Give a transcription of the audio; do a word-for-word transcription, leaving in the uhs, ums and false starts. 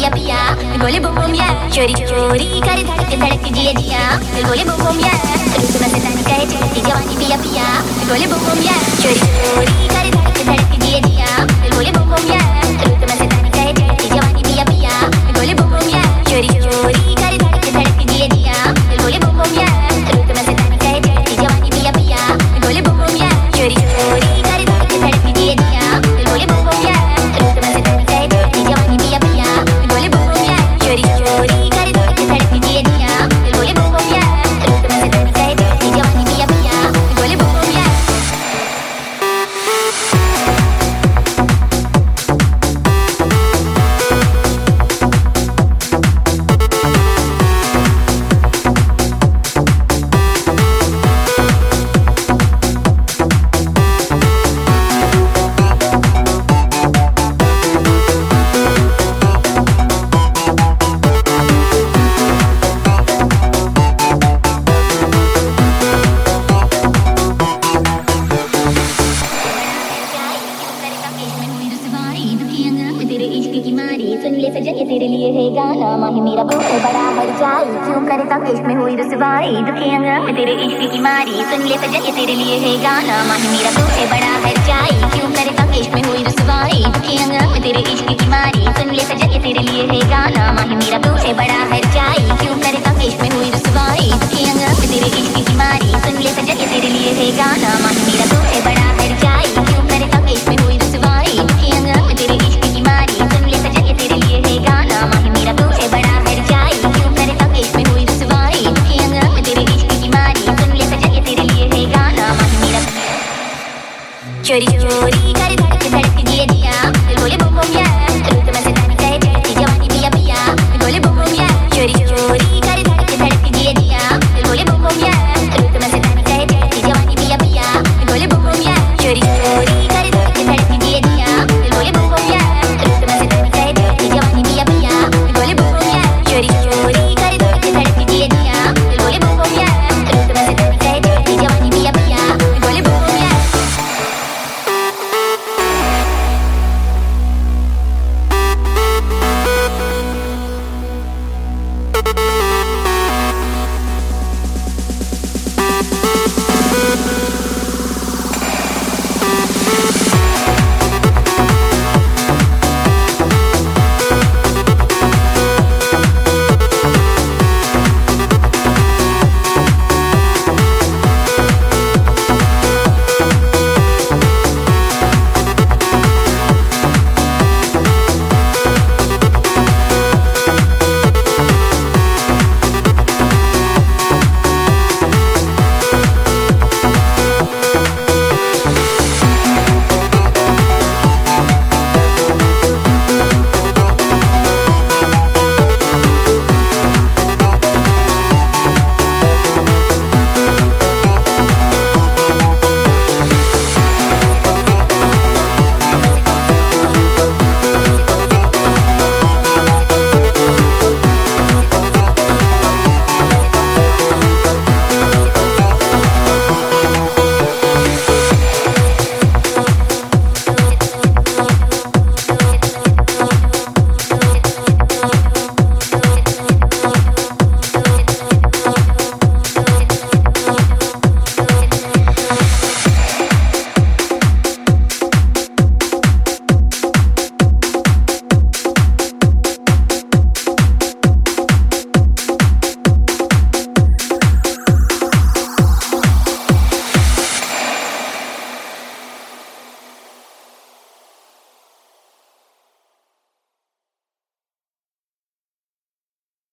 पिया पिया बोले बुम बुम या चोरी चोरी करे धड़क धड़क जिया जिया बोले बुम बुम या रुत में तानी कहे चलती जवानी पिया पिया बोले बुम बुम या चोरी चोरी करे धड़क धड़क जिया जिया बोले बुम बुम या रुत में तानी कहे चलती जवानी पिया पिया बोले बुम बुम या चोरी चोरी करे धड़क धड़क जिया जिया बोले बुम बुम या रुत में तानी कहे चलती जवानी पिया पिया बोले बुम बुम या चोरी चोरी करे धड़क धड़क जिया जिया बोले बुम बुम या रुत में तानी कहे चलती जवानी पिया पिया बोले बुम बुम या चोरी चोरी करे धड़क धड़क जिया जिया बोले बुम बुम या रुत में तानी कहे चलती जवानी पिया पिया बोले बुम बुम या तेरे लिए है गाना माही मेरा वो है बड़ा हर जाई क्यों करे ताकेश में हुई रुसवाई दुखी अंग में तेरे इश्क की मारी सुन ले सजन ये तेरे लिए है गाना माही मेरा वो है बड़ा हर जाई क्यों करे ताकेश में हुई रुसवाई दुखी अंग में तेरे इश्क की मारी सुन ले सजन ये तेरे लिए है गाना माही मेरा वो है बड़ा हर जाई क्यों करे ताकेश में हुई रुसवाई दुखी अंग में तेरे इश्क की मारी सुन ले सजन ये तेरे लिए है गाना माही